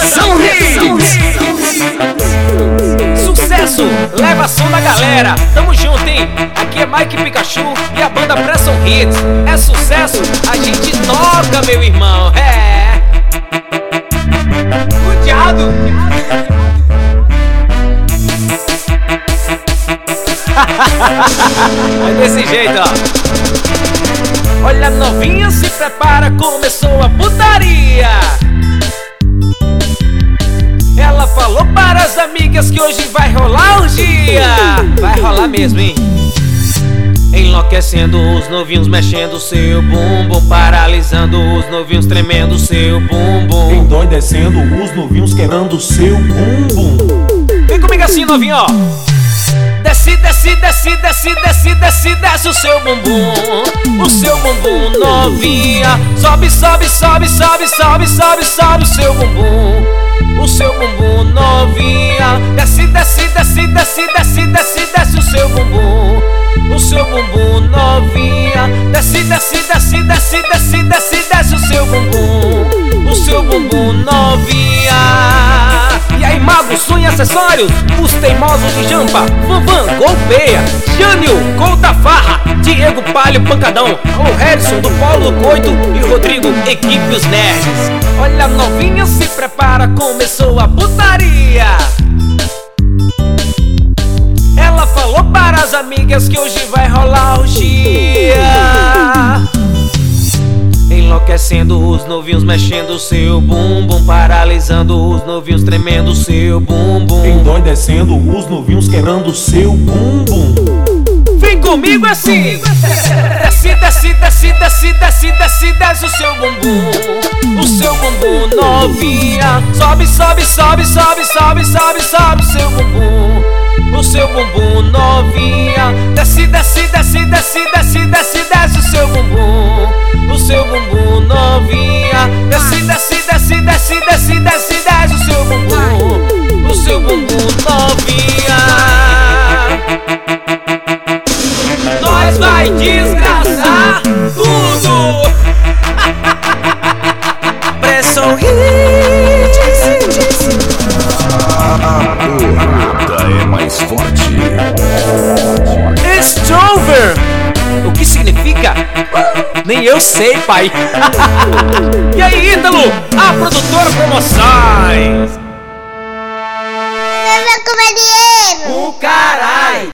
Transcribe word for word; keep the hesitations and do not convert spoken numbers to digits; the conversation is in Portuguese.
Pressão Hits. Sucesso, leva som da galera. Tamo junto, hein? Aqui é Mike Pikachu e a banda Pressão Hits. É sucesso, a gente toca, meu irmão. É. Cuidado. É desse jeito, ó. Olha, novinha, se prepara, começou a putaria. Ela falou para as amigas que hoje vai rolar o dia. Vai rolar mesmo, hein? Enlouquecendo os novinhos, mexendo seu bumbum, paralisando os novinhos, tremendo seu bumbum, endoidecendo os novinhos, quebrando seu bumbum. Vem comigo assim, novinho, ó. Desce, desce, desce, desce, desce, desce, desce o seu bumbum, o seu bumbum, novinha. Sobe, sobe, sobe, sobe, sobe, sobe, sobe o seu bumbum, o seu bumbum, novinha. Desce, desce, desce, desce, desce, desce, desce o seu bumbum, o seu bumbum, novinha. Desce, desce, desce, desce, desce, desce, desce o seu bumbum, o seu bumbum, novinha. E aí, magos, som e acessórios, os teimosos de Jampa, Vanvan, golpeia, Jânio, conta farra, Diego Palho, pancadão, o Harrison do Paulo Coito e o Rodrigo, equipe os nerds. Olha, novinha, se prepara, começou a putaria. Ela falou para as amigas que hoje vai rolar o dia. Enlouquecendo os novinhos, mexendo seu bumbum, paralisando os novinhos, tremendo seu bumbum, endoidecendo os novinhos, quebrando seu bumbum. Vem comigo assim. Desce, desce, desce, desce, desce, desce, desce o seu bumbum, o seu bumbum, novinha. Sobe, sobe, sobe, sobe, sobe, sobe, sobe o seu bumbum, o seu bumbum, novinha. Desce, desce, desce, desce, desce, desce, desce o seu bumbum, o seu bumbum, novinha. Desce, desce, desce, desce, desce, desce, desce o seu bumbum, o seu bumbum, novinha. Nós vai desgraçar tudo. Pressão Hits. A porrada é mais forte. Strover. O que significa? Nem eu sei, pai. E aí, Ítalo, a produtora Promoções. Eu vou comer dinheiro. O carai.